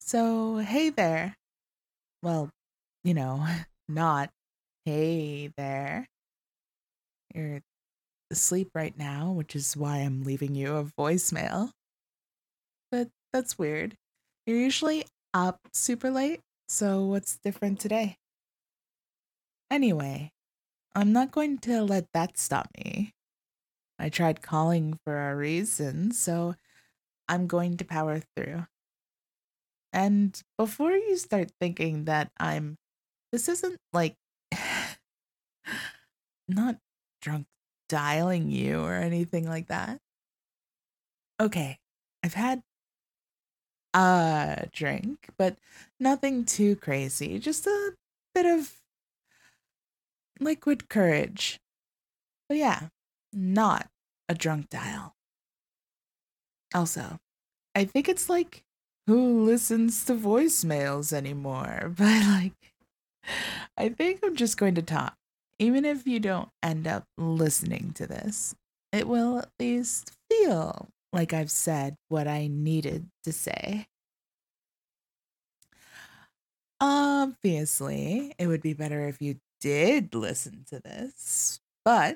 So, hey there. Well, you know, not hey there. You're asleep right now, which is why I'm leaving you a voicemail. But that's weird. You're usually up super late, so what's different today? Anyway, I'm not going to let that stop me. I tried calling for a reason, so I'm going to power through. And before you start thinking that this isn't like not drunk dialing you or anything like that. Okay, I've had a drink, but nothing too crazy. Just a bit of liquid courage. But yeah, not a drunk dial. Also, I think it's like who listens to voicemails anymore? But I think I'm just going to talk. Even if you don't end up listening to this, it will at least feel like I've said what I needed to say. Obviously, it would be better if you did listen to this, but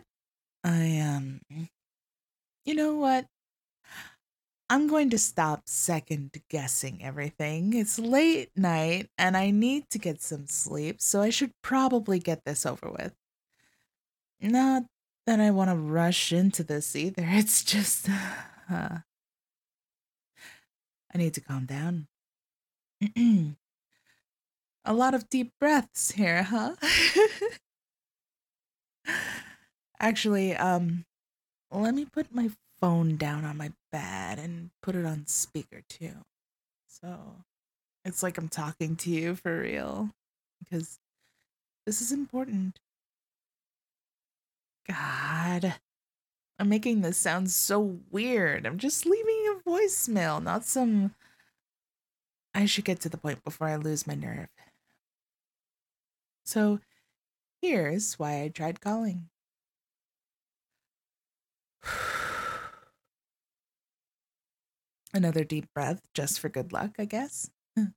you know what? I'm going to stop second guessing everything. It's late night and I need to get some sleep, so I should probably get this over with. Not that I want to rush into this either. It's just, I need to calm down. A lot of deep breaths here, huh? Actually, let me put my phone down on my bed and put it on speaker too. So it's like I'm talking to you for real because this is important. God, I'm making this sound so weird. I'm just leaving a voicemail, not some. I should get to the point before I lose my nerve. So here's why I tried calling. Another deep breath just for good luck, I guess.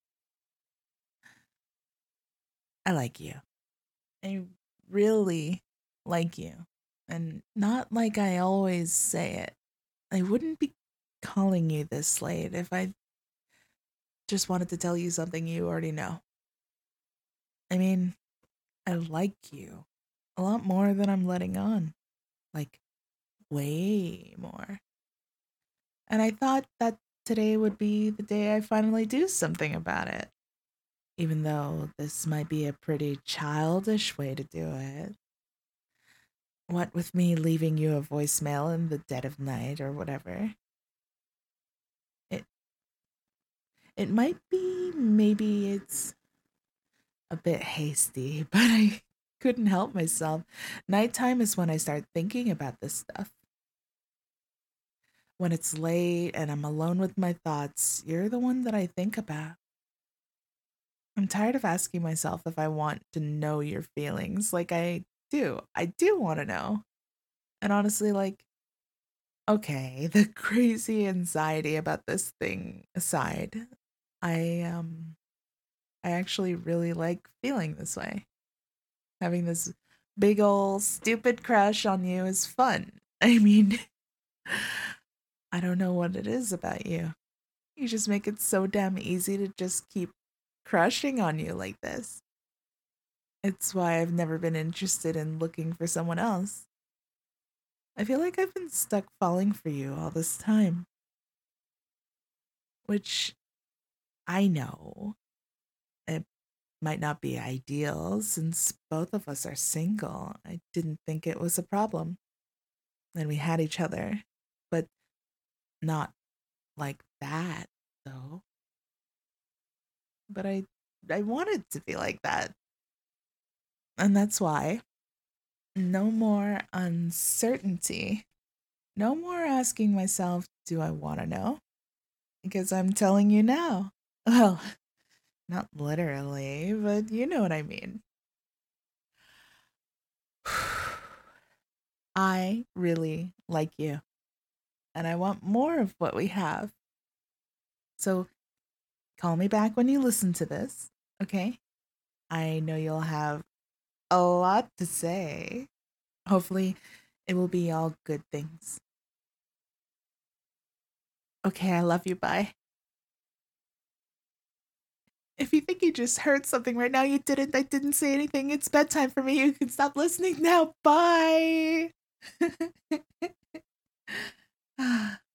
I like you. I really like you. And not like I always say it. I wouldn't be calling you this late if I just wanted to tell you something you already know. I mean, I like you a lot more than I'm letting on. Like, way more. And I thought that today would be the day I finally do something about it. Even though this might be a pretty childish way to do it. What with me leaving you a voicemail in the dead of night or whatever. It it might be maybe it's a bit hasty, but I couldn't help myself. Nighttime is when I start thinking about this stuff. When it's late and I'm alone with my thoughts, you're the one that I think about. I'm tired of asking myself if I want to know your feelings. Like I do. I do want to know. And honestly, okay, the crazy anxiety about this thing aside, I um I actually really like feeling this way. Having this big ol' stupid crush on you is fun. I mean, I don't know what it is about you. You just make it so damn easy to just keep crushing on you like this. It's why I've never been interested in looking for someone else. I feel like I've been stuck falling for you all this time, which I know it might not be ideal since both of us are single. I didn't think it was a problem. And we had each other, but not like that, though. But I wanted to be like that. And that's why no more uncertainty. No more asking myself, do I want to know? Because I'm telling you now. Well, not literally, but you know what I mean. I really like you, and I want more of what we have. So Call me back when you listen to this, okay? I know you'll have a lot to say. Hopefully, it will be all good things. Okay, I love you. Bye. If you think you just heard something right now, you didn't. I didn't say anything. It's bedtime for me. You can stop listening now. Bye.